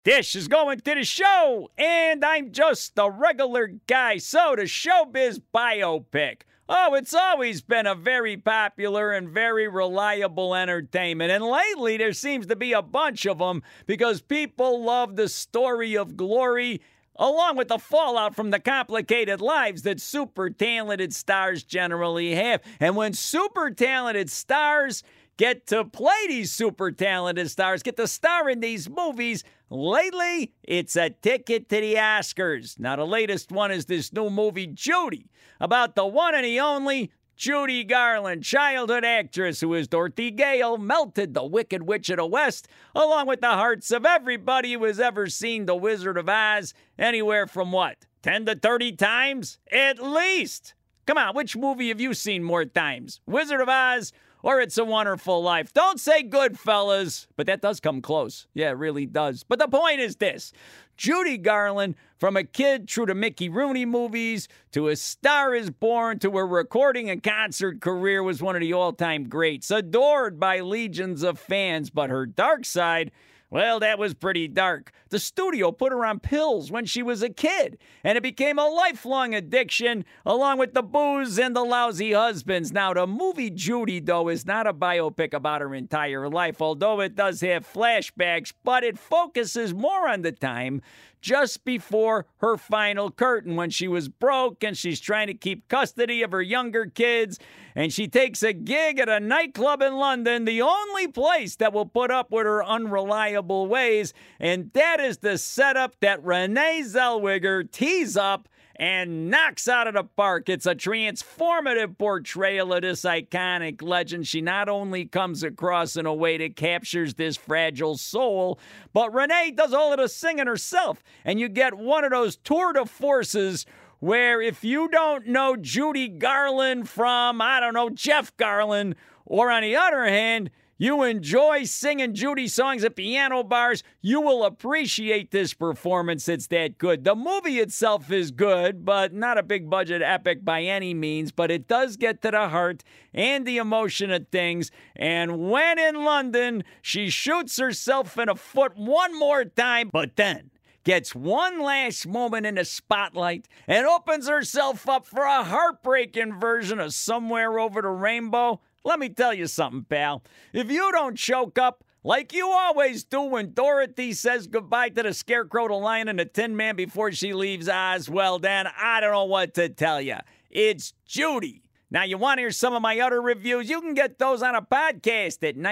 Dish is going to the show, and I'm just a regular guy. So, the Showbiz biopic. Oh, it's always been a very popular and very reliable entertainment. And lately, there seems to be a bunch of them because people love the story of glory, along with the fallout from the complicated lives that super talented stars generally have. And when super talented stars get to play these super talented stars, get to star in these movies, lately, it's a ticket to the Oscars. Now, the latest one is this new movie, Judy, about the one and the only Judy Garland, childhood actress who, as Dorothy Gale, melted the Wicked Witch of the West, along with the hearts of everybody who has ever seen The Wizard of Oz, anywhere from what, 10 to 30 times? At least! Come on, which movie have you seen more times? Wizard of Oz or It's a Wonderful Life? Don't say Goodfellas, but that does come close. Yeah, it really does. But the point is this. Judy Garland, from a kid through the Mickey Rooney movies, to A Star is Born, to her recording and concert career, was one of the all-time greats, adored by legions of fans. But her dark side, well, that was pretty dark. The studio put her on pills when she was a kid, and it became a lifelong addiction, along with the booze and the lousy husbands. Now, the movie Judy, though, is not a biopic about her entire life, although it does have flashbacks, but it focuses more on the time just before her final curtain, when she was broke and she's trying to keep custody of her younger kids, and she takes a gig at a nightclub in London, the only place that will put up with her unreliable ways, and that is the setup that Renee Zellweger tees up and knocks out of the park. It's a transformative portrayal of this iconic legend. She not only comes across in a way that captures this fragile soul, but Renee does all of the singing herself. And you get one of those tour de forces where if you don't know Judy Garland from, I don't know, Jeff Garland, or on the other hand, you enjoy singing Judy songs at piano bars, you will appreciate this performance. It's that good. The movie itself is good, but not a big budget epic by any means, but it does get to the heart and the emotion of things. And when in London, she shoots herself in the foot one more time, but then gets one last moment in the spotlight and opens herself up for a heartbreaking version of Somewhere Over the Rainbow. Let me tell you something, pal. If you don't choke up like you always do when Dorothy says goodbye to the Scarecrow, the Lion, and the Tin Man before she leaves Oz, well, then I don't know what to tell you. It's Judy. Now, you want to hear some of my other reviews? You can get those on a podcast at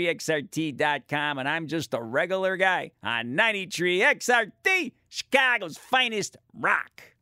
93xrt.com, and I'm just a regular guy on 93XRT, Chicago's finest rock.